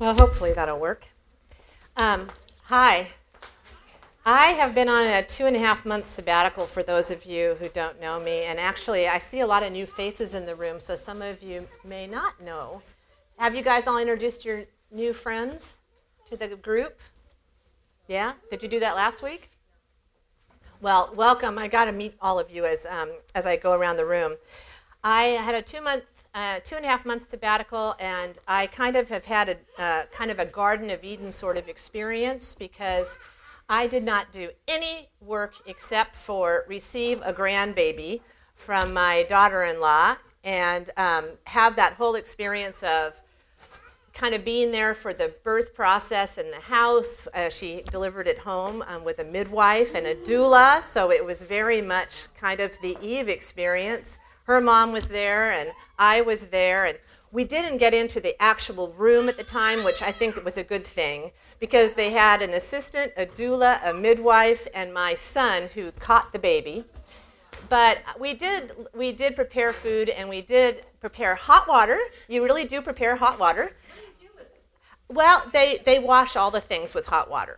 Well, hopefully that'll work. Hi. I have been on a 2.5-month sabbatical for those of you who don't know me, and actually I see a lot of new faces in the room, so some of you may not know. Have you guys all introduced your new friends to the group? Yeah? Did you do that last week? Well, welcome. I got to meet all of you as I go around the room. I had a 2.5 month sabbatical, and I kind of have had a Garden of Eden sort of experience because I did not do any work except for receive a grandbaby from my daughter-in-law and have that whole experience of kind of being there for the birth process in the house. She delivered at home with a midwife and a doula, so it was very much kind of the Eve experience. Her mom was there, and I was there, and we didn't get into the actual room at the time, which I think was a good thing, because they had an assistant, a doula, a midwife, and my son who caught the baby. But we did prepare food, and we did prepare hot water. You really do prepare hot water. What do you do with it? Well, they wash all the things with hot water,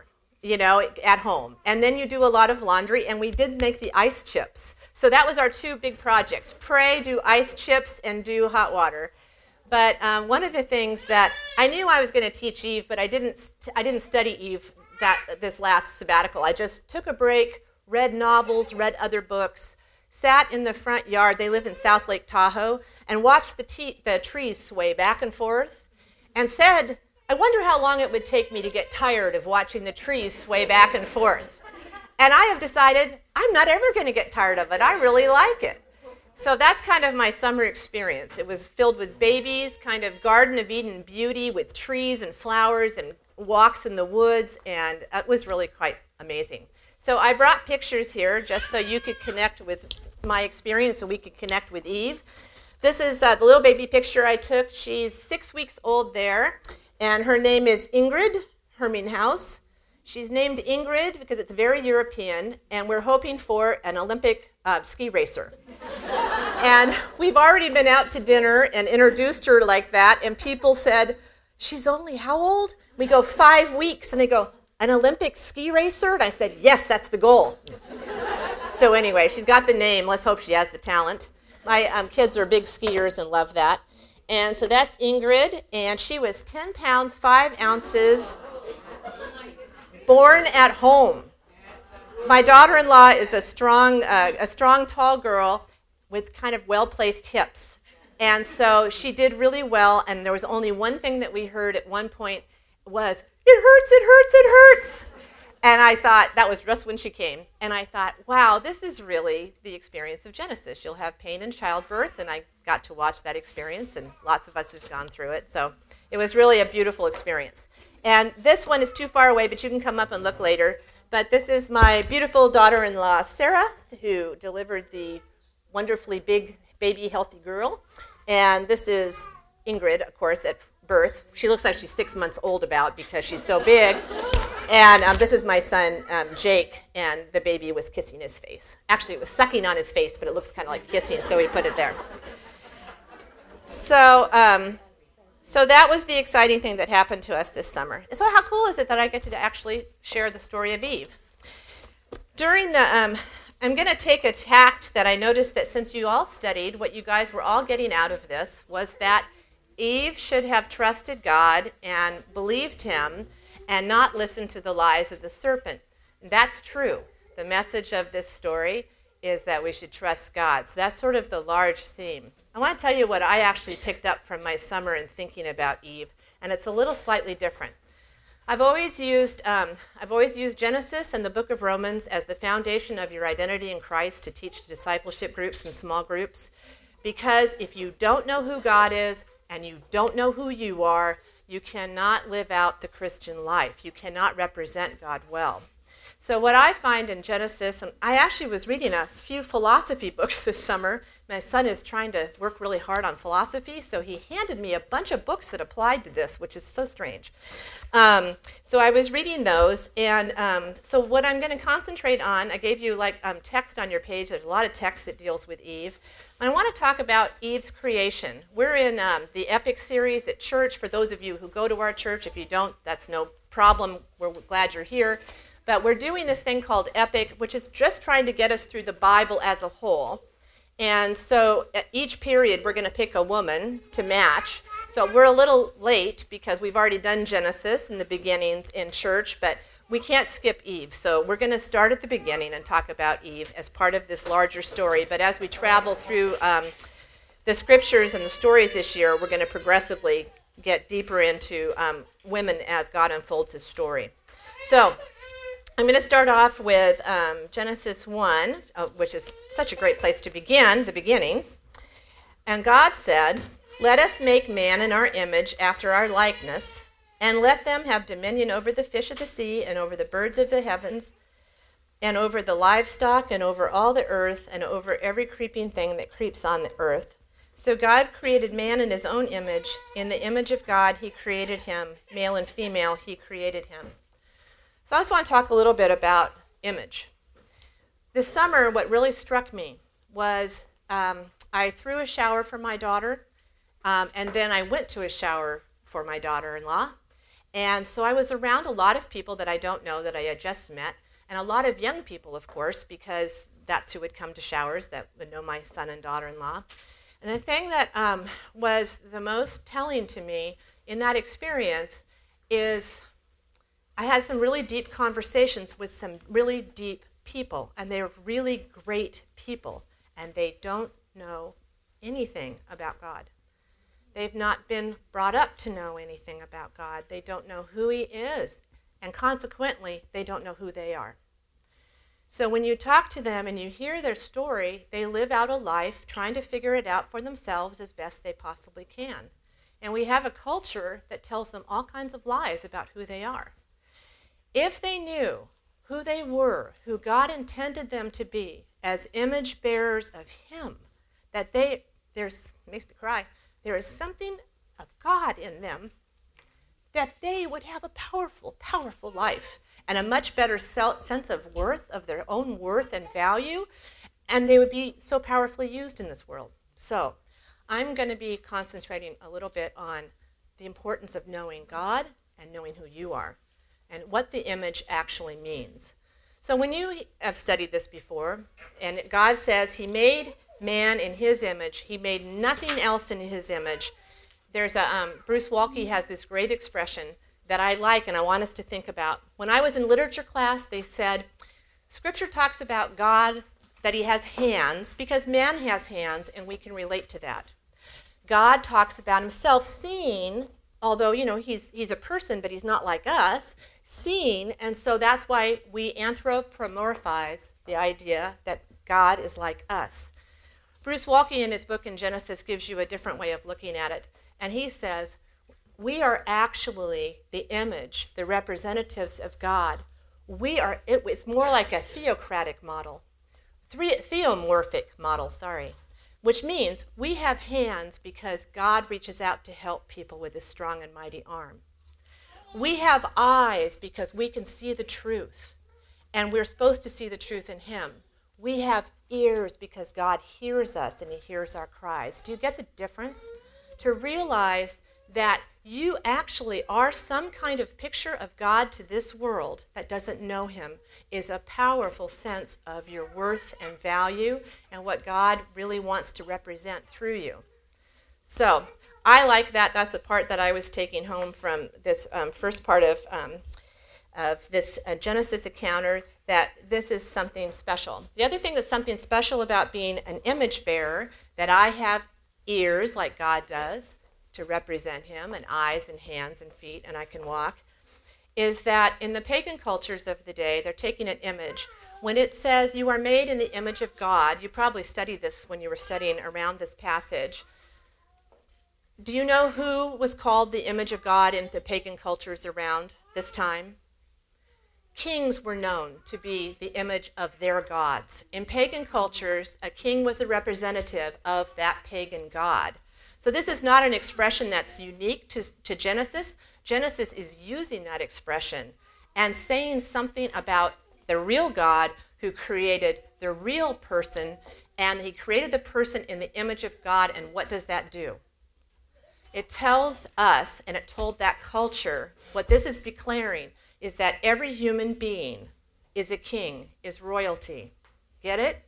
at home. And then you do a lot of laundry, and we did make the ice chips. So that was our two big projects: pray, do ice chips, and do hot water. But one of the things that I knew I was going to teach Eve, but I didn't study Eve this last sabbatical. I just took a break, read novels, read other books, sat in the front yard. They live in South Lake Tahoe, and watched the trees sway back and forth, and said, I wonder how long it would take me to get tired of watching the trees sway back and forth. And I have decided I'm not ever going to get tired of it. I really like it. So that's kind of my summer experience. It was filled with babies, kind of Garden of Eden beauty with trees and flowers and walks in the woods, and it was really quite amazing. So I brought pictures here just so you could connect with my experience, so we could connect with Eve. This is the little baby picture I took. She's 6 weeks old there, and her name is Ingrid Herminghaus. She's named Ingrid because it's very European, and we're hoping for an Olympic ski racer. And we've already been out to dinner and introduced her like that, and people said, she's only how old? We go 5 weeks, and they go, an Olympic ski racer? And I said, yes, that's the goal. So anyway, she's got the name. Let's hope she has the talent. My kids are big skiers and love that. And so that's Ingrid, and she was 10 pounds, 5 ounces, born at home. My daughter-in-law is a strong, tall girl with kind of well-placed hips. And so she did really well, and there was only one thing that we heard at one point was, it hurts, it hurts, it hurts. And I thought, that was just when she came, and I thought, wow, this is really the experience of Genesis. You'll have pain in childbirth, and I got to watch that experience, and lots of us have gone through it. So it was really a beautiful experience. And this one is too far away, but you can come up and look later. But this is my beautiful daughter-in-law, Sarah, who delivered the wonderfully big baby healthy girl. And this is Ingrid, of course, at birth. She looks like she's 6 months old because she's so big. And this is my son, Jake, and the baby was kissing his face. Actually, it was sucking on his face, but it looks kind of like kissing, so we put it there. So that was the exciting thing that happened to us this summer. So how cool is it that I get to actually share the story of Eve? I'm going to take a tact that I noticed that since you all studied, what you guys were all getting out of this was that Eve should have trusted God and believed him and not listened to the lies of the serpent. That's true. The message of this story is that we should trust God. So that's sort of the large theme. I want to tell you what I actually picked up from my summer in thinking about Eve, and it's a little slightly different. I've always used Genesis and the book of Romans as the foundation of your identity in Christ to teach discipleship groups and small groups, because if you don't know who God is and you don't know who you are, you cannot live out the Christian life. You cannot represent God well. So what I find in Genesis, and I actually was reading a few philosophy books this summer. My son is trying to work really hard on philosophy, so he handed me a bunch of books that applied to this, which is so strange. So I was reading those, and so what I'm going to concentrate on, I gave you text on your page. There's a lot of text that deals with Eve. I want to talk about Eve's creation. We're in the Epic series at church. For those of you who go to our church, if you don't, that's no problem. We're glad you're here. But we're doing this thing called Epic, which is just trying to get us through the Bible as a whole. And so at each period, we're going to pick a woman to match. So we're a little late because we've already done Genesis and the beginnings in church, but we can't skip Eve. So we're going to start at the beginning and talk about Eve as part of this larger story. But as we travel through the scriptures and the stories this year, we're going to progressively get deeper into women as God unfolds his story. So I'm going to start off with Genesis 1, which is such a great place to begin, the beginning. And God said, "Let us make man in our image after our likeness, and let them have dominion over the fish of the sea, and over the birds of the heavens, and over the livestock, and over all the earth, and over every creeping thing that creeps on the earth." So God created man in his own image. In the image of God, he created him. Male and female, he created him. So I just want to talk a little bit about image. This summer, what really struck me was I threw a shower for my daughter, and then I went to a shower for my daughter-in-law. And so I was around a lot of people that I don't know that I had just met, and a lot of young people, of course, because that's who would come to showers, that would know my son and daughter-in-law. And the thing that was the most telling to me in that experience is I had some really deep conversations with some really deep people, and they're really great people, and they don't know anything about God. They've not been brought up to know anything about God. They don't know who he is, and consequently, they don't know who they are. So when you talk to them and you hear their story, they live out a life trying to figure it out for themselves as best they possibly can. And we have a culture that tells them all kinds of lies about who they are. If they knew who they were, who God intended them to be as image bearers of him, that makes me cry, there is something of God in them, that they would have a powerful, powerful life and a much better sense of worth, of their own worth and value, and they would be so powerfully used in this world. So I'm going to be concentrating a little bit on the importance of knowing God and knowing who you are, and what the image actually means. So when you have studied this before, and God says he made man in his image, he made nothing else in his image. There's Bruce Waltke has this great expression that I like and I want us to think about. When I was in literature class, they said, Scripture talks about God, that he has hands, because man has hands, and we can relate to that. God talks about himself seeing, although, he's a person, but he's not like us, seeing, and so that's why we anthropomorphize the idea that God is like us. Bruce Waltke in his book in Genesis gives you a different way of looking at it, and he says, we are actually the image, the representatives of God. It's more like a theocratic model, theomorphic model, which means we have hands because God reaches out to help people with his strong and mighty arm. We have eyes because we can see the truth, and we're supposed to see the truth in him. We have ears because God hears us and he hears our cries. Do you get the difference? To realize that you actually are some kind of picture of God to this world that doesn't know him is a powerful sense of your worth and value and what God really wants to represent through you. So I like that. That's the part that I was taking home from this first part of this Genesis encounter, that this is something special. The other thing that's something special about being an image bearer, that I have ears like God does to represent him, and eyes and hands and feet, and I can walk, is that in the pagan cultures of the day, they're taking an image. When it says you are made in the image of God, you probably studied this when you were studying around this passage. Do you know who was called the image of God in the pagan cultures around this time? Kings were known to be the image of their gods. In pagan cultures, a king was a representative of that pagan god. So this is not an expression that's unique to Genesis. Genesis is using that expression and saying something about the real God who created the real person And he created the person in the image of God, and what does that do? It tells us, and it told that culture, what this is declaring is that every human being is a king, is royalty. Get it?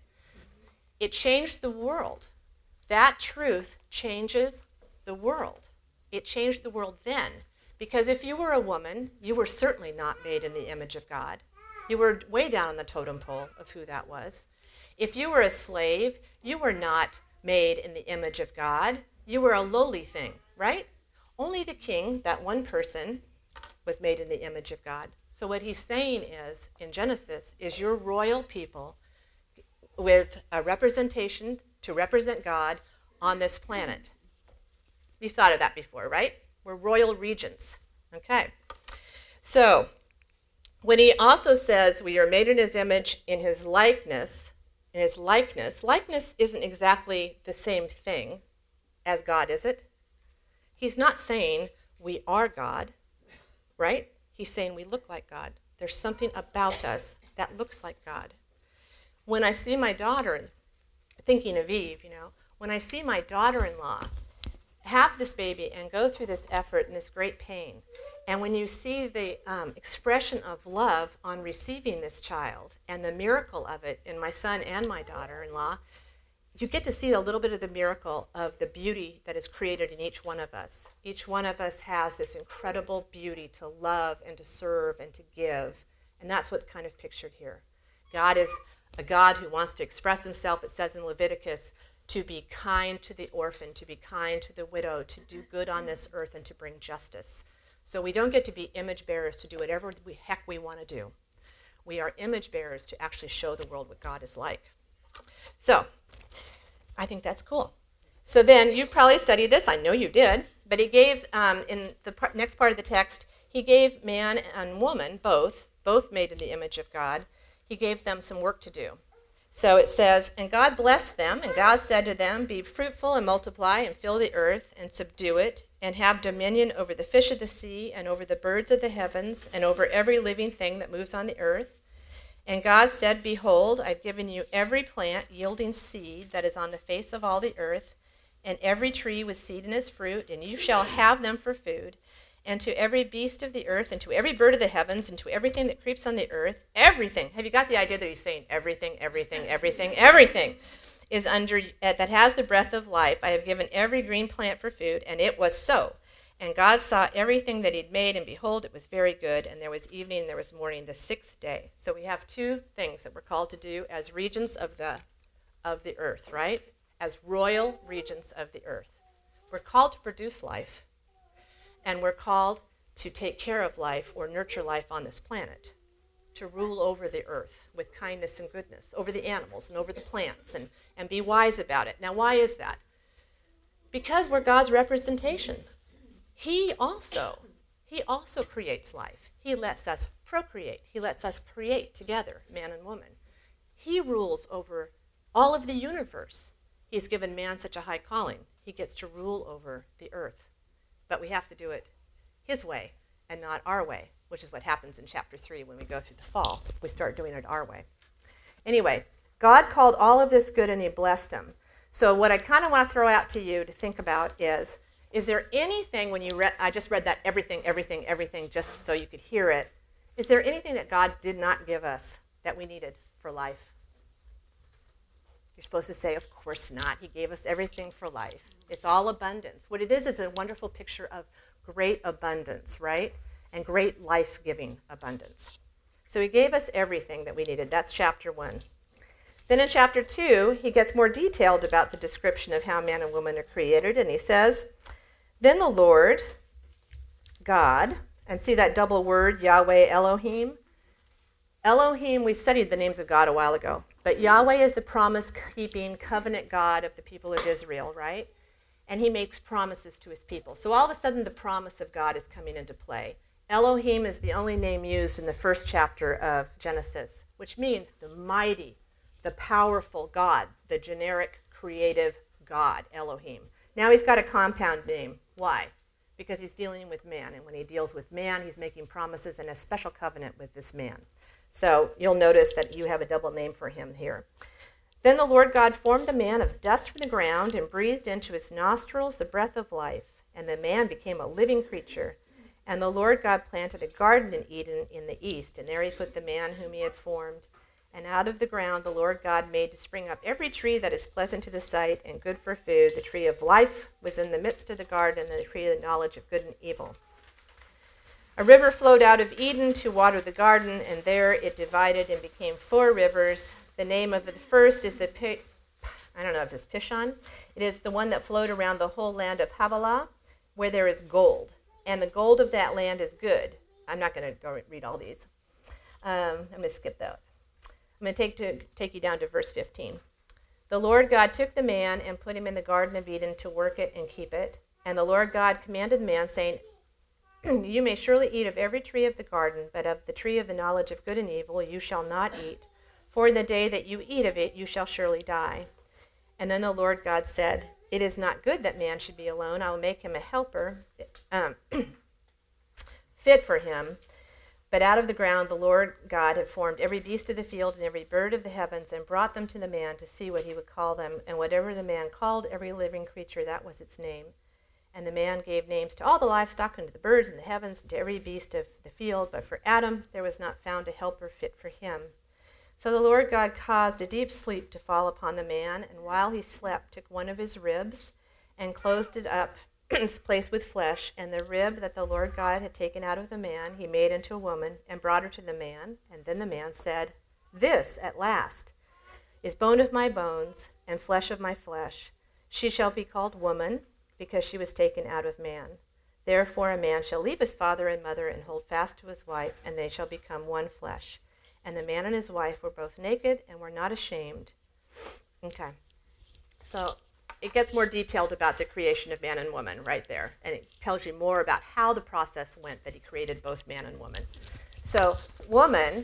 It changed the world. That truth changes the world. It changed the world then. Because if you were a woman, you were certainly not made in the image of God. You were way down on the totem pole of who that was. If you were a slave, you were not made in the image of God. You were a lowly thing, right? Only the king, that one person, was made in the image of God. So what he's saying is, in Genesis, is you're royal people with a representation to represent God on this planet. You thought of that before, right? We're royal regents. Okay. So when he also says we are made in his image, in his likeness, likeness isn't exactly the same thing as God, is it? He's not saying we are God, right? He's saying we look like God. There's something about us that looks like God. When I see my daughter, thinking of Eve, when I see my daughter-in-law have this baby and go through this effort and this great pain, and when you see the expression of love on receiving this child and the miracle of it in my son and my daughter-in-law, you get to see a little bit of the miracle of the beauty that is created in each one of us. Each one of us has this incredible beauty to love and to serve and to give, and that's what's kind of pictured here. God is a God who wants to express himself, it says in Leviticus, to be kind to the orphan, to be kind to the widow, to do good on this earth, and to bring justice. So we don't get to be image bearers to do whatever the heck we want to do. We are image bearers to actually show the world what God is like. So I think that's cool. So then you probably studied this. I know you did. But he gave, in the next part of the text, he gave man and woman, both made in the image of God, he gave them some work to do. So it says, and God blessed them, and God said to them, be fruitful and multiply and fill the earth and subdue it, and have dominion over the fish of the sea and over the birds of the heavens and over every living thing that moves on the earth. And God said, behold, I've given you every plant yielding seed that is on the face of all the earth, and every tree with seed in its fruit, and you shall have them for food. And to every beast of the earth, and to every bird of the heavens, and to everything that creeps on the earth, everything. Have you got the idea that he's saying everything is under, that has the breath of life? I have given every green plant for food, and it was so. And God saw everything that he'd made, and behold, it was very good. And there was evening, and there was morning, the sixth day. So we have two things that we're called to do as regents of the earth, right? As royal regents of the earth. We're called to produce life. And we're called to take care of life or nurture life on this planet, to rule over the earth with kindness and goodness, over the animals and over the plants, and be wise about it. Now, why is that? Because we're God's representation. He also creates life. He lets us procreate. He lets us create together, man and woman. He rules over all of the universe. He's given man such a high calling. He gets to rule over the earth. But we have to do it his way and not our way, which is what happens in chapter 3 when we go through the fall. We start doing it our way. Anyway, God called all of this good and he blessed them. So what I kind of want to throw out to you to think about is there anything when you read, I just read that everything, just so you could hear it. Is there anything that God did not give us that we needed for life? You're supposed to say, of course not. He gave us everything for life. It's all abundance. What it is a wonderful picture of great abundance, right? And great life-giving abundance. So he gave us everything that we needed. That's chapter 1. Then in chapter 2, he gets more detailed about the description of how man and woman are created. And he says, then the Lord, God, and see that double word, Yahweh, Elohim? Elohim, we studied the names of God a while ago. But Yahweh is the promise-keeping covenant God of the people of Israel, right? And he makes promises to his people. So all of a sudden, the promise of God is coming into play. Elohim is the only name used in the first chapter of Genesis, which means the mighty, the powerful God, the generic creative God, Elohim. Now he's got a compound name. Why? Because he's dealing with man. And when he deals with man, he's making promises and a special covenant with this man. So you'll notice that you have a double name for him here. Then the Lord God formed the man of dust from the ground and breathed into his nostrils the breath of life, and the man became a living creature. And the Lord God planted a garden in Eden in the east, and there he put the man whom he had formed. And out of the ground the Lord God made to spring up every tree that is pleasant to the sight and good for food. The tree of life was in the midst of the garden, and the tree of the knowledge of good and evil. A river flowed out of Eden to water the garden, and there it divided and became 4 rivers. The name of the first is I don't know if it's Pishon. It is the one that flowed around the whole land of Havilah, where there is gold. And the gold of that land is good. I'm not going to go read all these. I'm going to skip that. I'm going to take you down to verse 15. The Lord God took the man and put him in the Garden of Eden to work it and keep it. And the Lord God commanded the man, saying, You may surely eat of every tree of the garden, but of the tree of the knowledge of good and evil you shall not eat. For in the day that you eat of it, you shall surely die. And then the Lord God said, It is not good that man should be alone. I will make him a helper fit for him. But out of the ground the Lord God had formed every beast of the field and every bird of the heavens, and brought them to the man to see what he would call them. And whatever the man called every living creature, that was its name. And the man gave names to all the livestock and to the birds in the heavens and to every beast of the field. But for Adam there was not found a helper fit for him. So the Lord God caused a deep sleep to fall upon the man, and while he slept took one of his ribs and closed it up its place with flesh, and the rib that the Lord God had taken out of the man he made into a woman and brought her to the man. And then the man said, This at last is bone of my bones and flesh of my flesh. She shall be called woman, because she was taken out of man. Therefore a man shall leave his father and mother and hold fast to his wife, and they shall become one flesh. And the man and his wife were both naked and were not ashamed. Okay, so it gets more detailed about the creation of man and woman right there. And it tells you more about how the process went that he created both man and woman. So woman,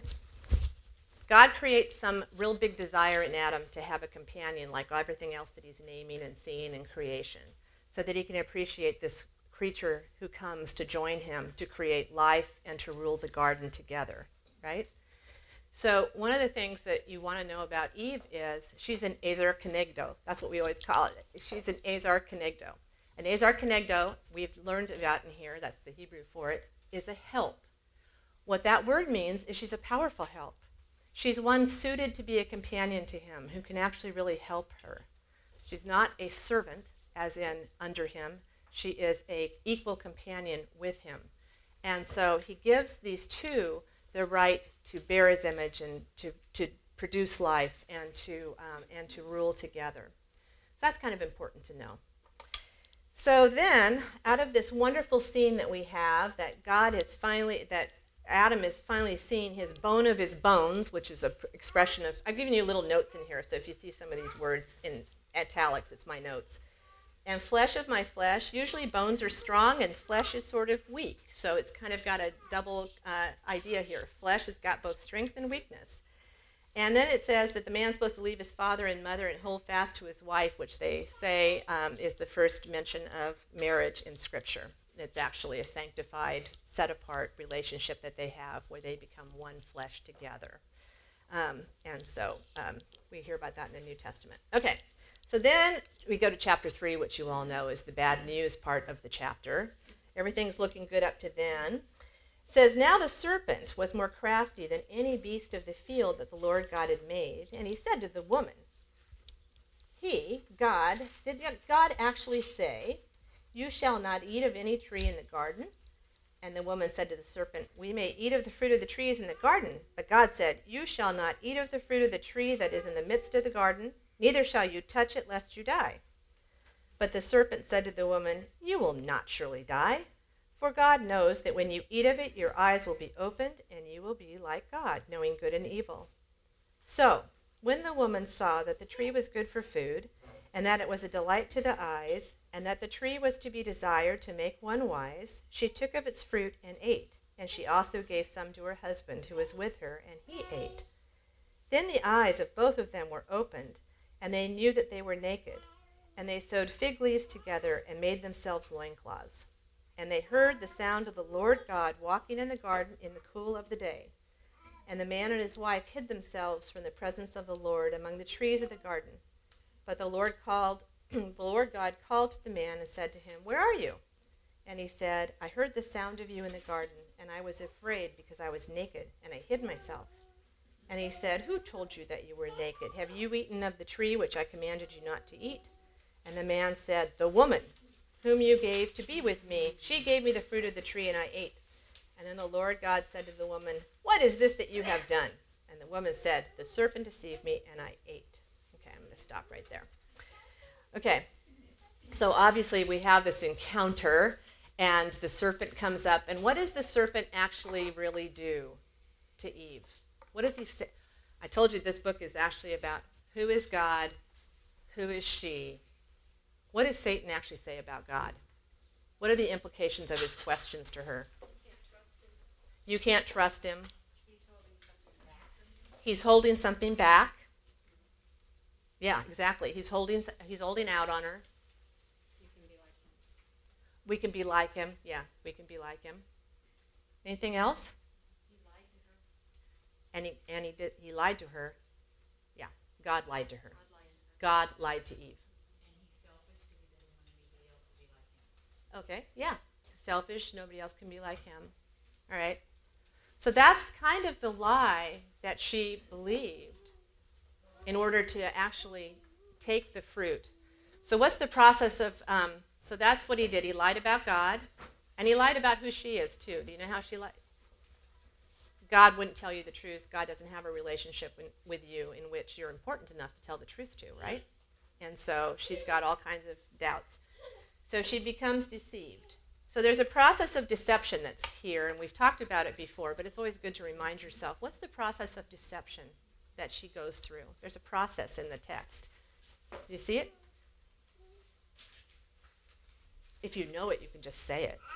God creates some real big desire in Adam to have a companion like everything else that he's naming and seeing in creation, so that he can appreciate this creature who comes to join him to create life and to rule the garden together, right? So one of the things that you want to know about Eve is she's an Ezer Kenegdo. That's what we always call it. She's an Ezer Kenegdo. An Ezer Kenegdo, we've learned about in here, that's the Hebrew for it, is a help. What that word means is she's a powerful help. She's one suited to be a companion to him who can actually really help her. She's not a servant, as in under him. She is an equal companion with him. And so he gives these two the right to bear his image and to produce life and to rule together. So that's kind of important to know. So then, out of this wonderful scene that we have, that Adam is finally seeing his bone of his bones, which is an expression of, I've given you little notes in here, so if you see some of these words in italics, it's my notes. And flesh of my flesh, usually bones are strong and flesh is sort of weak. So it's kind of got a double idea here. Flesh has got both strength and weakness. And then it says that the man's supposed to leave his father and mother and hold fast to his wife, which they say is the first mention of marriage in Scripture. It's actually a sanctified, set-apart relationship that they have where they become one flesh together. And so we hear about that in the New Testament. Okay. So then we go to chapter 3, which you all know is the bad news part of the chapter. Everything's looking good up to then. It says, Now the serpent was more crafty than any beast of the field that the Lord God had made. And he said to the woman, did God actually say, You shall not eat of any tree in the garden? And the woman said to the serpent, We may eat of the fruit of the trees in the garden. But God said, You shall not eat of the fruit of the tree that is in the midst of the garden, neither shall you touch it, lest you die. But the serpent said to the woman, You will not surely die, for God knows that when you eat of it, your eyes will be opened, and you will be like God, knowing good and evil. So, when the woman saw that the tree was good for food, and that it was a delight to the eyes, and that the tree was to be desired to make one wise, she took of its fruit and ate, and she also gave some to her husband who was with her, and he ate. Then the eyes of both of them were opened, and they knew that they were naked. And they sewed fig leaves together and made themselves loincloths. And they heard the sound of the Lord God walking in the garden in the cool of the day. And the man and his wife hid themselves from the presence of the Lord among the trees of the garden. But the Lord God called to the man and said to him, "Where are you?" And he said, "I heard the sound of you in the garden, and I was afraid because I was naked, and I hid myself." And he said, "Who told you that you were naked? Have you eaten of the tree which I commanded you not to eat?" And the man said, "The woman whom you gave to be with me, she gave me the fruit of the tree, and I ate." And then the Lord God said to the woman, "What is this that you have done?" And the woman said, "The serpent deceived me, and I ate." Okay, I'm going to stop right there. Okay, so obviously we have this encounter, and the serpent comes up. And what does the serpent actually really do to Eve? What does he say? I told you this book is actually about who is God, who is she. What does Satan actually say about God? What are the implications of his questions to her? You can't trust him. He's holding something back. Yeah, exactly. He's holding out on her. We can be like him. Yeah, we can be like him. Anything else? He lied to her. He lied to her. Yeah, God lied to her. God lied to Eve. And he's selfish because he doesn't want anybody else to be like him. Okay, yeah. Selfish, nobody else can be like him. All right. So that's kind of the lie that she believed in order to actually take the fruit. So what's the process of, so that's what he did. He lied about God, and he lied about who she is too. Do you know how she lied? God wouldn't tell you the truth. God doesn't have a relationship with you in which you're important enough to tell the truth to, right? And so she's got all kinds of doubts. So she becomes deceived. So there's a process of deception that's here, and we've talked about it before, but it's always good to remind yourself, what's the process of deception that she goes through? There's a process in the text. Do you see it? If you know it, you can just say it.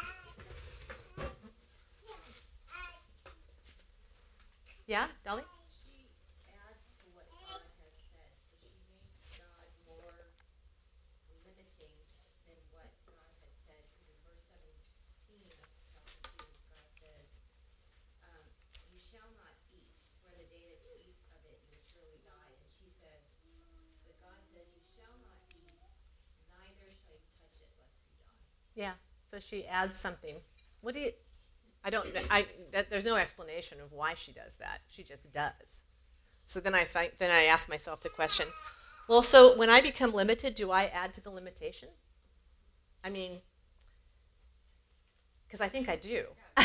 Yeah, Dolly? She adds to what God has said. So she makes God more limiting than what God had said. Because in verse 17 of chapter 2, God says, "You shall not eat, for the day that you eat of it, you will surely die." And she says, but God says, "You shall not eat, neither shall you touch it, lest you die." Yeah, so she adds something. What do you... there's no explanation of why she does that. She just does. So then I ask myself the question, well, so when I become limited, do I add to the limitation? I mean, because I think I do.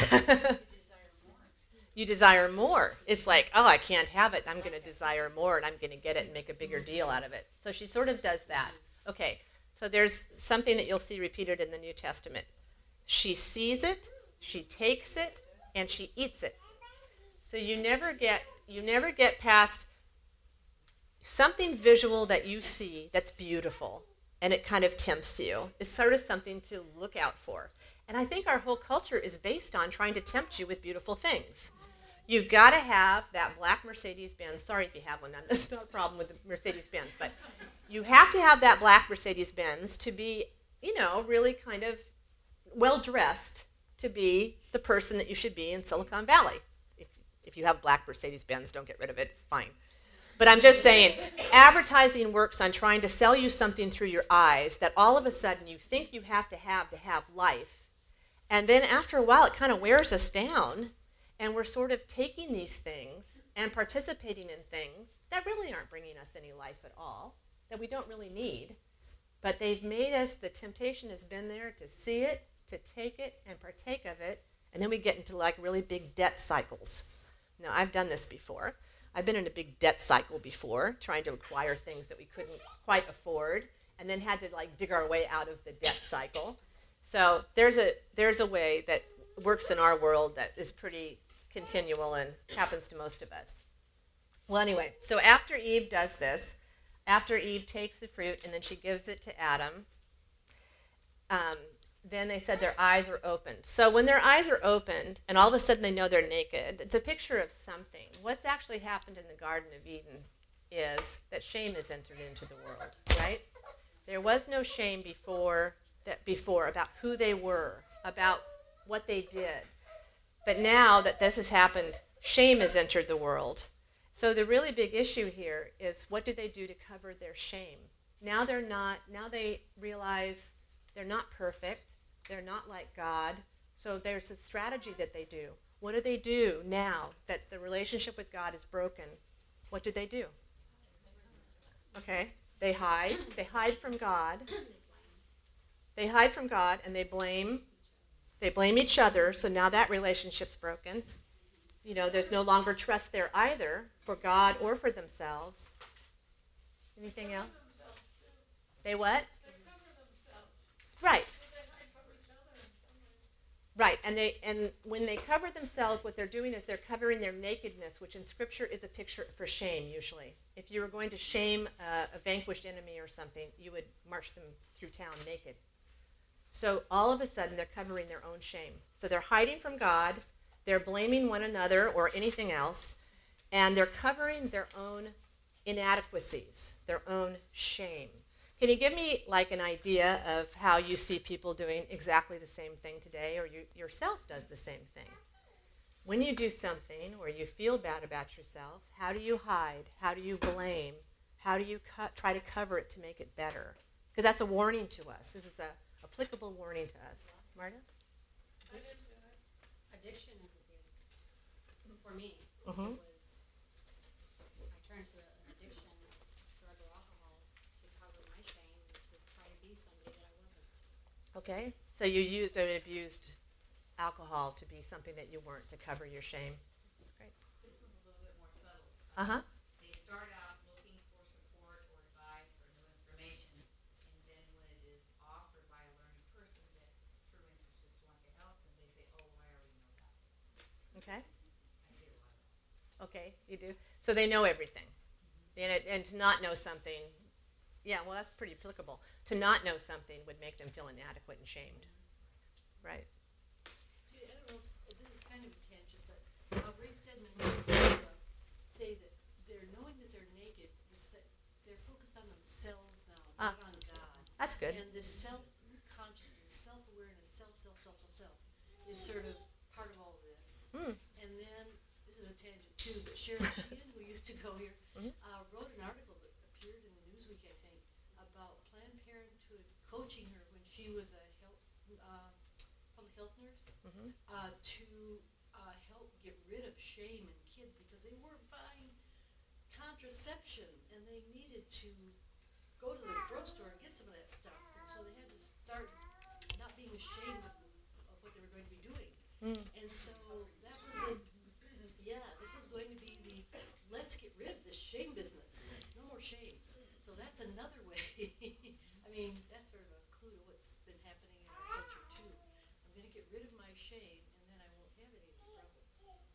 You desire more. It's like, oh, I can't have it. I'm going to desire more, and I'm going to get it and make a bigger deal out of it. So she sort of does that. Okay, so there's something that you'll see repeated in the New Testament. She sees it, she takes it, and she eats it. So you never get past something visual that you see that's beautiful, and it kind of tempts you. It's sort of something to look out for. And I think our whole culture is based on trying to tempt you with beautiful things. You've got to have that black Mercedes-Benz. Sorry if you have one. That's not a problem with the Mercedes-Benz. But you have to have that black Mercedes-Benz to be, really kind of well-dressed to be the person that you should be in Silicon Valley. If you have black Mercedes-Benz, don't get rid of it. It's fine. But I'm just saying, advertising works on trying to sell you something through your eyes that all of a sudden you think you have to have life. And then after a while, it kind of wears us down, and we're sort of taking these things and participating in things that really aren't bringing us any life at all, that we don't really need. But they've made us, the temptation has been there to see it, to take it and partake of it, and then we get into like really big debt cycles. Now, I've done this before. I've been in a big debt cycle before, trying to acquire things that we couldn't quite afford, and then had to like dig our way out of the debt cycle. So there's a way that works in our world that is pretty continual and happens to most of us. Well, anyway, so after Eve does this, after Eve takes the fruit and then she gives it to Adam, then they said their eyes are opened. So when their eyes are opened and all of a sudden they know they're naked, it's a picture of something. What's actually happened in the Garden of Eden is that shame has entered into the world, right? There was no shame before about who they were, about what they did. But now that this has happened, shame has entered the world. So the really big issue here is, what do they do to cover their shame? Now they realize they're not perfect. They're not like God. So there's a strategy that they do. What do they do now that the relationship with God is broken? What do they do? Okay, they hide. They hide from God. They hide from God, and they blame each other. So now that relationship's broken. There's no longer trust there either for God or for themselves. Anything else? They what? Right. Right, and when they cover themselves, what they're doing is they're covering their nakedness, which in Scripture is a picture for shame, usually. If you were going to shame a vanquished enemy or something, you would march them through town naked. So all of a sudden, they're covering their own shame. So they're hiding from God, they're blaming one another or anything else, and they're covering their own inadequacies, their own shame. Can you give me like an idea of how you see people doing exactly the same thing today, or you yourself does the same thing? When you do something or you feel bad about yourself, how do you hide? How do you blame? How do you try to cover it to make it better? Because that's a warning to us. This is a applicable warning to us. Marta? Addiction is a big, for me, Mm-hmm. I turned to an addiction, drug or alcohol, to cover my shame, to try to be somebody that I wasn't. Okay. So you used and abused alcohol to be something that you weren't, to cover your shame. That's great. This one's a little bit more subtle. Uh-huh. They start out looking for support or advice or new information, and then when it is offered by a learning person that true interest is to want to help them, they say, oh, well, I already know that. Okay. I see a lot of that. Okay, you do. So they know everything. And to not know something, yeah, well, that's pretty applicable. To not know something would make them feel inadequate and shamed. Right. I don't know if this is kind of a tangent, but Ray Stedman used to say that they're knowing that they're naked, they're focused on themselves now, not on God. That's good. And this self-consciousness, self-awareness, self is sort of part of all of this. Mm. And then, this is a tangent too, but Sharon Sheehan, who used to go here, wrote an article that appeared in Newsweek, I think, about Planned Parenthood coaching her when she was a public health nurse to help get rid of shame in kids because they weren't buying contraception and they needed to go to the drugstore and get some of that stuff. And so they had to start not being ashamed of what they were going to be doing. And so that was this was going to be the let's get rid of this shame business. No more shame. So that's another way. I mean, that's sort of a clue to what's been happening in our culture too. I'm going to get rid of my shame, and then I won't have any of these problems.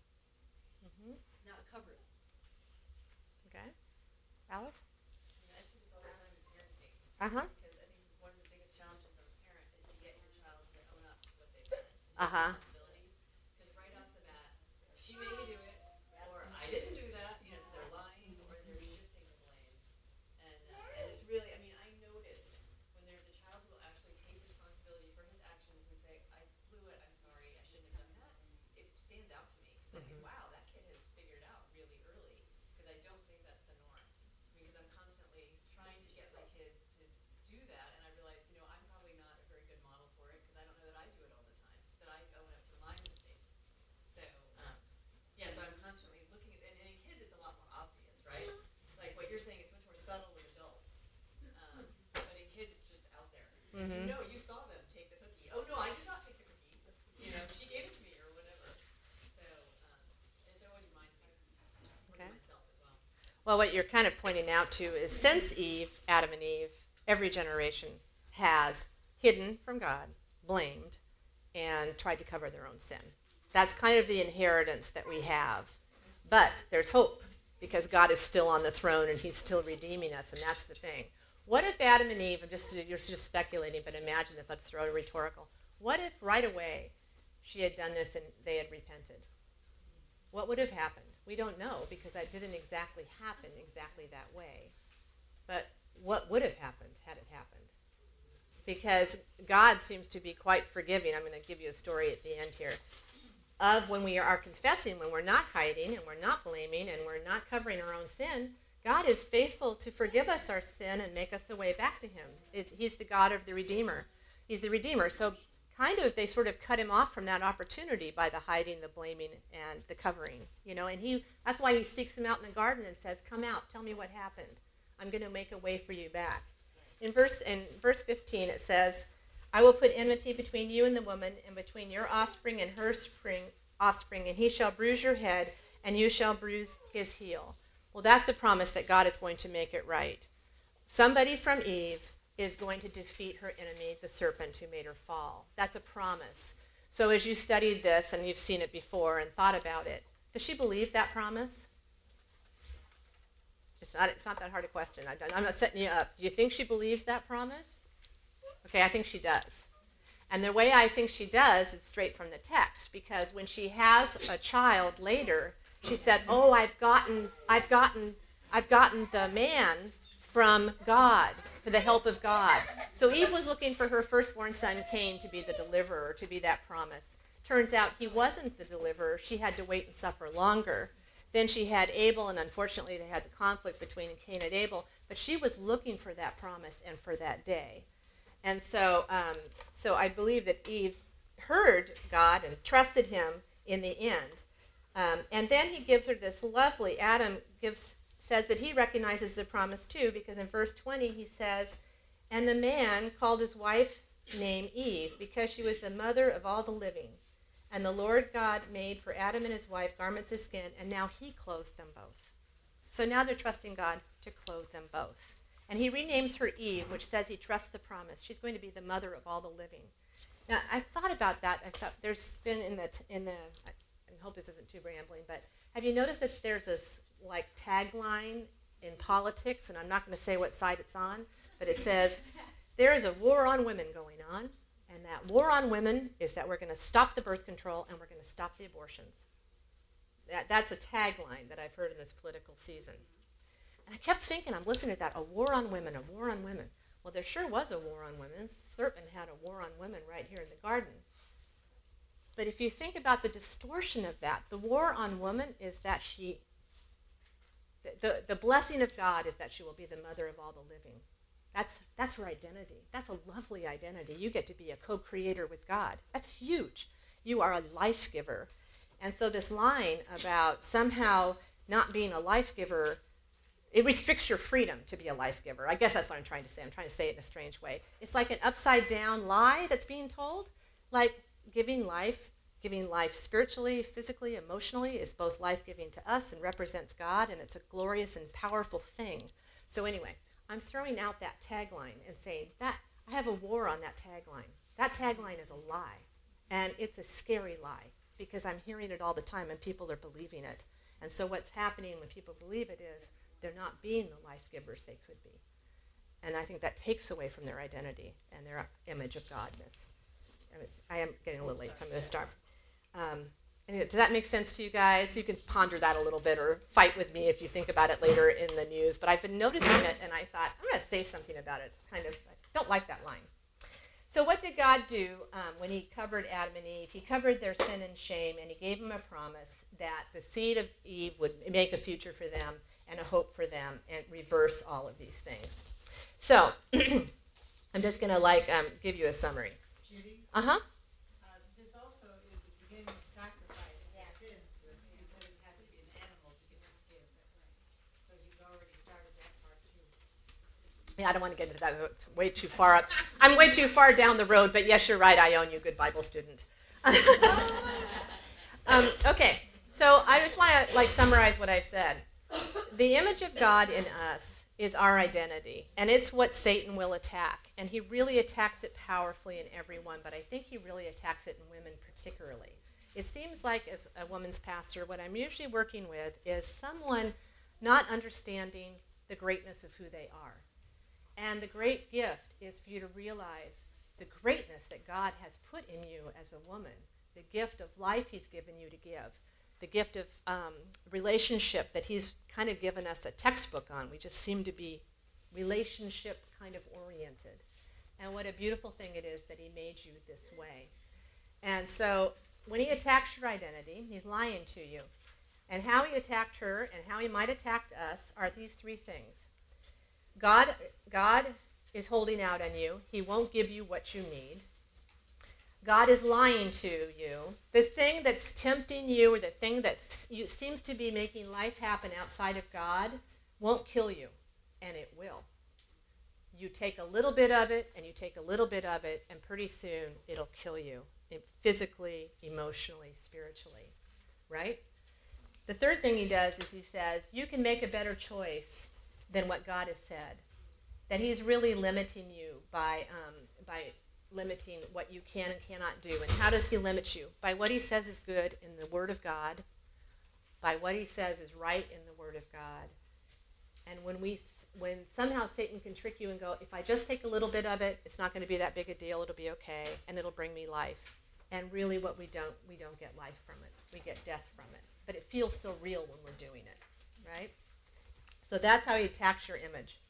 Not cover it. Okay. Alice? I think it's all the time in parenting. Uh-huh. Because I think one of the biggest challenges of a parent is to get your child to own up to what they've done. Uh-huh. Responsibility. Because right off the bat, she made me do it, or I didn't do that. So they're lying or they're shifting the blame. And it's really, I mean, I notice when there's a child who will actually take responsibility for his actions and say, I blew it, I'm sorry, I shouldn't have done that. It stands out to me because I think, wow, that kid has figured it out really early. Because I don't think that's the norm. Because I'm constantly trying to get my kids to do that, and I realize, I'm probably not a very good model for it because I don't know that I do it all the time, that I own up to my mistakes. So, so I'm constantly looking at, and in kids it's a lot more obvious, right? Like what you're saying, it's much more subtle with adults. But in kids, it's just out there. You saw them take the cookie. Oh, no, I did not take the cookie. She gave it to me or whatever. So, it always reminds me of Okay. myself as well. Well, what you're kind of pointing out to is since Adam and Eve, every generation has hidden from God, blamed, and tried to cover their own sin. That's kind of the inheritance that we have. But there's hope because God is still on the throne and he's still redeeming us, and that's the thing. What if Adam and Eve, you're just speculating, but imagine this, let's throw it rhetorical. What if right away she had done this and they had repented? What would have happened? We don't know because that didn't exactly happen exactly that way. But what would have happened had it happened? Because God seems to be quite forgiving. I'm going to give you a story at the end here. of when we are confessing, when we're not hiding and we're not blaming and we're not covering our own sin, God is faithful to forgive us our sin and make us a way back to him. He's the God of the Redeemer. He's the Redeemer. So kind of they sort of cut him off from that opportunity by the hiding, the blaming, and the covering. And that's why he seeks him out in the garden and says, come out, tell me what happened. I'm going to make a way for you back. In verse 15 it says, I will put enmity between you and the woman, and between your offspring and her offspring, and he shall bruise your head, and you shall bruise his heel. Well, that's the promise that God is going to make it right. Somebody from Eve is going to defeat her enemy, the serpent who made her fall. That's a promise. So as you studied this, and you've seen it before and thought about it, does she believe that promise? It's not that hard a question. I'm not setting you up. Do you think she believes that promise? Okay, I think she does. And the way I think she does is straight from the text, because when she has a child later, she said, "Oh, I've gotten the man from God, for the help of God." So Eve was looking for her firstborn son Cain to be the deliverer, to be that promise. Turns out he wasn't the deliverer. She had to wait and suffer longer. Then she had Abel, and unfortunately they had the conflict between Cain and Abel, but she was looking for that promise and for that day. And so I believe that Eve heard God and trusted him in the end. And then he gives her this lovely, says that he recognizes the promise too, because in verse 20 he says, and the man called his wife's name Eve, because she was the mother of all the living. And the Lord God made for Adam and his wife garments of skin, and now he clothed them both. So now they're trusting God to clothe them both. And he renames her Eve, which says he trusts the promise. She's going to be the mother of all the living. Now, I thought about that. I thought there's been I hope this isn't too rambling, but have you noticed that there's this like tagline in politics, and I'm not going to say what side it's on, but it says, there is a war on women going on, and that war on women is that we're going to stop the birth control and we're going to stop the abortions. That's a tagline that I've heard in this political season. And I kept thinking, I'm listening to that, a war on women, a war on women. Well, there sure was a war on women. The serpent had a war on women right here in the garden. But if you think about the distortion of that, the war on woman is that the blessing of God is that she will be the mother of all the living. That's her identity. That's a lovely identity. You get to be a co-creator with God. That's huge. You are a life giver. And so this line about somehow not being a life giver, it restricts your freedom to be a life giver. I guess that's what I'm trying to say. I'm trying to say it in a strange way. It's like an upside down lie that's being told. Like giving life spiritually, physically, emotionally is both life-giving to us and represents God, and it's a glorious and powerful thing. So anyway, I'm throwing out that tagline and saying that I have a war on that tagline. That tagline is a lie, and it's a scary lie because I'm hearing it all the time and people are believing it. And so what's happening when people believe it is they're not being the life givers they could be. And I think that takes away from their identity and their image of Godness. I am getting a little late, so I'm going to start. Anyway, does that make sense to you guys? You can ponder that a little bit or fight with me if you think about it later in the news. But I've been noticing it, and I thought, I'm going to say something about it. It's kind of, I don't like that line. So what did God do when he covered Adam and Eve? He covered their sin and shame, and he gave them a promise that the seed of Eve would make a future for them and a hope for them and reverse all of these things. So I'm just going to give you a summary. Judy? Uh-huh. This also is the beginning of sacrifice for sins, because it had to be an animal to get the skin. So you've already started that part too. Yeah, I don't want to get into that. It's way too far up. I'm way too far down the road, but yes, you're right. I own you, good Bible student. Okay, so I just want to summarize what I've said. The image of God in us is our identity, and it's what Satan will attack. And he really attacks it powerfully in everyone, but I think he really attacks it in women particularly. It seems like, as a woman's pastor, what I'm usually working with is someone not understanding the greatness of who they are. And the great gift is for you to realize the greatness that God has put in you as a woman, the gift of life he's given you to give, the gift of relationship that he's kind of given us a textbook on. We just seem to be relationship kind of oriented. And what a beautiful thing it is that he made you this way. And so when he attacks your identity, he's lying to you. And how he attacked her and how he might attack us are these three things. God is holding out on you. He won't give you what you need. God is lying to you. The thing that's tempting you or the thing that seems to be making life happen outside of God won't kill you, and it will. You take a little bit of it, and you take a little bit of it, and pretty soon it'll kill you, physically, emotionally, spiritually, right? The third thing he does is he says, you can make a better choice than what God has said. That he's really limiting you by limiting what you can and cannot do. And how does he limit you? By what he says is good in the Word of God, by what he says is right in the Word of God. And when somehow Satan can trick you and go, if I just take a little bit of it, it's not going to be that big a deal, it'll be okay, and it'll bring me life. And really what we don't get life from it. We get death from it. But it feels so real when we're doing it, right? So that's how he attacks your image.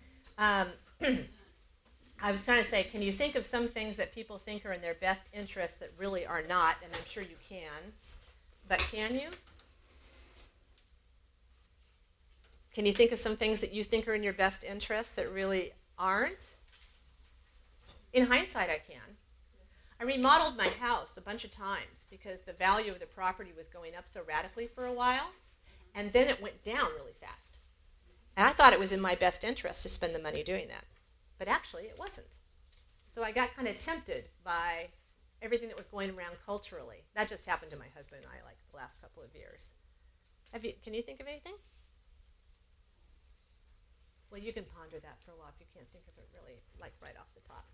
I was trying to say, can you think of some things that people think are in their best interest that really are not? And I'm sure you can. But can you? Can you think of some things that you think are in your best interest that really aren't? In hindsight, I can. I remodeled my house a bunch of times because the value of the property was going up so radically for a while, and then it went down really fast. And I thought it was in my best interest to spend the money doing that. But actually, it wasn't. So I got kind of tempted by everything that was going around culturally. That just happened to my husband and I like the last couple of years. Can you think of anything? Well, you can ponder that for a while if you can't think of it really, like right off the top.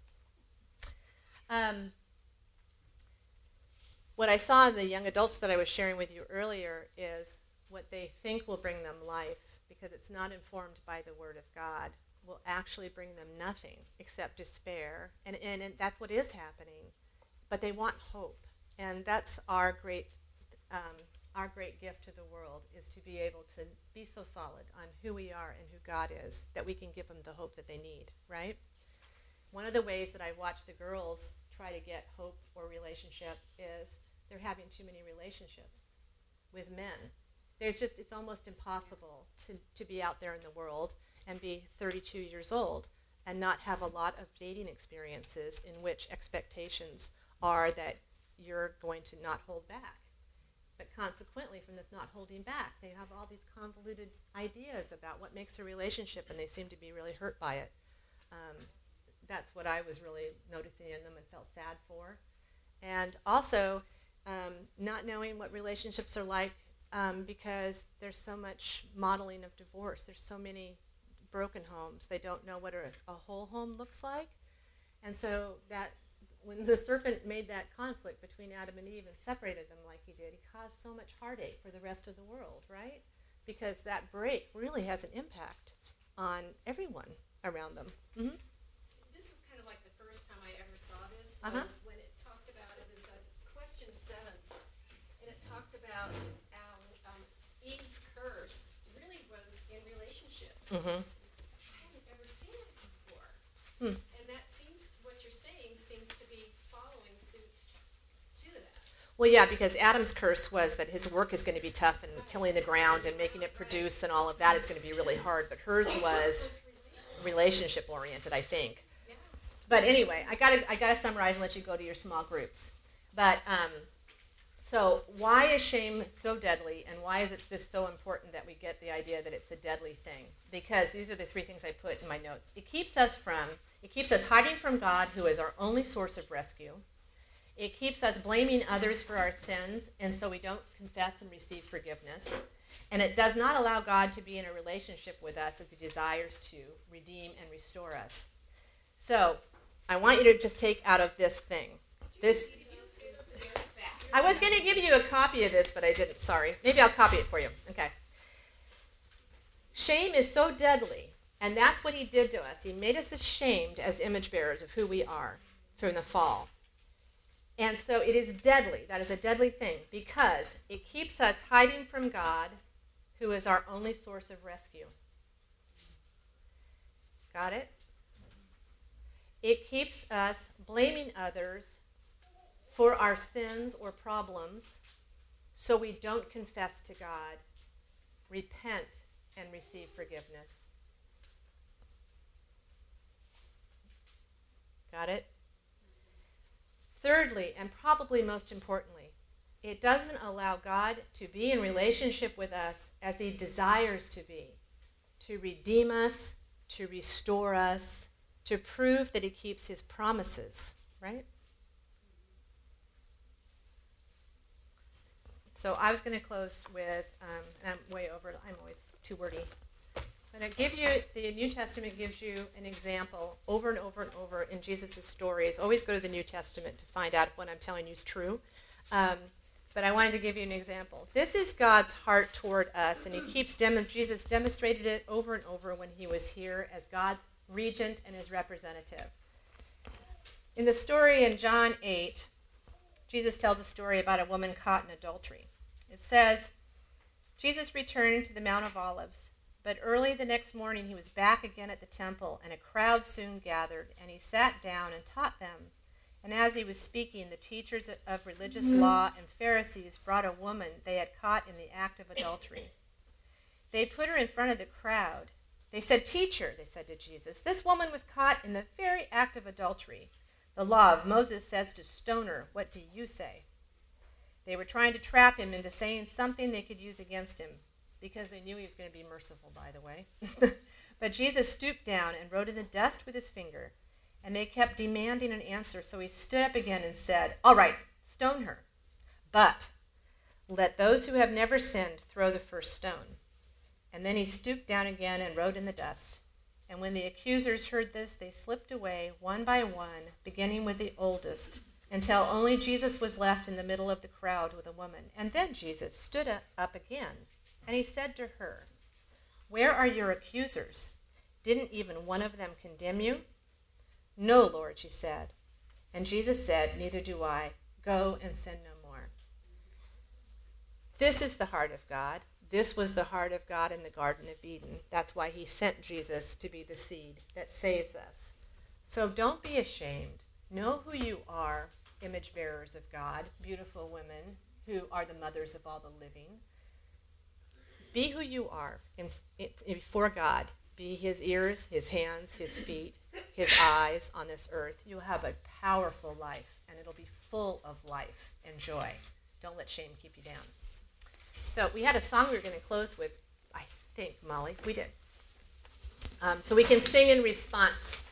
What I saw in the young adults that I was sharing with you earlier is what they think will bring them life, because it's not informed by the Word of God, will actually bring them nothing except despair. And that's what is happening. But they want hope. And that's our great gift to the world, is to be able to be so solid on who we are and who God is that we can give them the hope that they need, right? One of the ways that I watch the girls try to get hope or relationship is they're having too many relationships with men. It's almost impossible to be out there in the world and be 32 years old and not have a lot of dating experiences in which expectations are that you're going to not hold back. But consequently, from this not holding back, they have all these convoluted ideas about what makes a relationship, and they seem to be really hurt by it. That's what I was really noticing in them and felt sad for. And also, not knowing what relationships are like, because there's so much modeling of divorce. There's so many broken homes. They don't know what a whole home looks like. And so that when the serpent made that conflict between Adam and Eve and separated them like he did, he caused so much heartache for the rest of the world, right? Because that break really has an impact on everyone around them. Mm-hmm. This is kind of like the first time I ever saw this, was when it talked about, it was question 7, and it talked about how Eve's curse really was in relationships. Mm-hmm. I hadn't ever seen it before. Hmm. And that seems, what you're saying seems to be following suit to that. Well, yeah, because Adam's curse was that his work is going to be tough and tilling the ground and making it produce and all of that is going to be really hard. But hers was relationship oriented, I think. Yeah. But anyway, I gotta summarize and let you go to your small groups. But so why is shame so deadly, and why is this so important that we get the idea that it's a deadly thing? Because these are the 3 things I put in my notes. It keeps us hiding from God, who is our only source of rescue. It keeps us blaming others for our sins, and so we don't confess and receive forgiveness. And it does not allow God to be in a relationship with us as he desires to redeem and restore us. So I want you to just take out of this thing. I was going to give you a copy of this, but I didn't. Sorry. Maybe I'll copy it for you. Okay. Shame is so deadly, and that's what he did to us. He made us ashamed as image bearers of who we are from the fall. And so it is deadly. That is a deadly thing because it keeps us hiding from God, who is our only source of rescue. Got it? It keeps us blaming others for our sins or problems so we don't confess to God, repent, and receive forgiveness. Got it? Thirdly, and probably most importantly, it doesn't allow God to be in relationship with us as he desires to be, to redeem us, to restore us, to prove that he keeps his promises, right? So I was going to close with, and I'm way over, I'm always too wordy. But the New Testament gives you an example over and over and over in Jesus' stories. Always go to the New Testament to find out if what I'm telling you is true. But I wanted to give you an example. This is God's heart toward us, and Jesus demonstrated it over and over when he was here as God's regent and his representative. In the story in John 8, Jesus tells a story about a woman caught in adultery. It says, Jesus returned to the Mount of Olives, but early the next morning he was back again at the temple, and a crowd soon gathered, and he sat down and taught them. And as he was speaking, the teachers of religious law and Pharisees brought a woman they had caught in the act of adultery. They put her in front of the crowd. They said, "Teacher," they said to Jesus, "this woman was caught in the very act of adultery. The law of Moses says to stone her. What do you say?" They were trying to trap him into saying something they could use against him, because they knew he was going to be merciful, by the way. But Jesus stooped down and wrote in the dust with his finger, and they kept demanding an answer. So he stood up again and said, "All right, stone her. But let those who have never sinned throw the first stone." And then he stooped down again and wrote in the dust. And when the accusers heard this, they slipped away one by one, beginning with the oldest, until only Jesus was left in the middle of the crowd with a woman. And then Jesus stood up again, and he said to her, "Where are your accusers? Didn't even one of them condemn you?" "No, Lord," she said. And Jesus said, "Neither do I. Go and sin no more." This is the heart of God. This was the heart of God in the Garden of Eden. That's why he sent Jesus to be the seed that saves us. So don't be ashamed. Know who you are, image bearers of God, beautiful women who are the mothers of all the living. Be who you are before God. Be his ears, his hands, his feet, his eyes on this earth. You'll have a powerful life, and it'll be full of life and joy. Don't let shame keep you down. So we had a song we were going to close with, I think, Molly. We did. So we can sing in response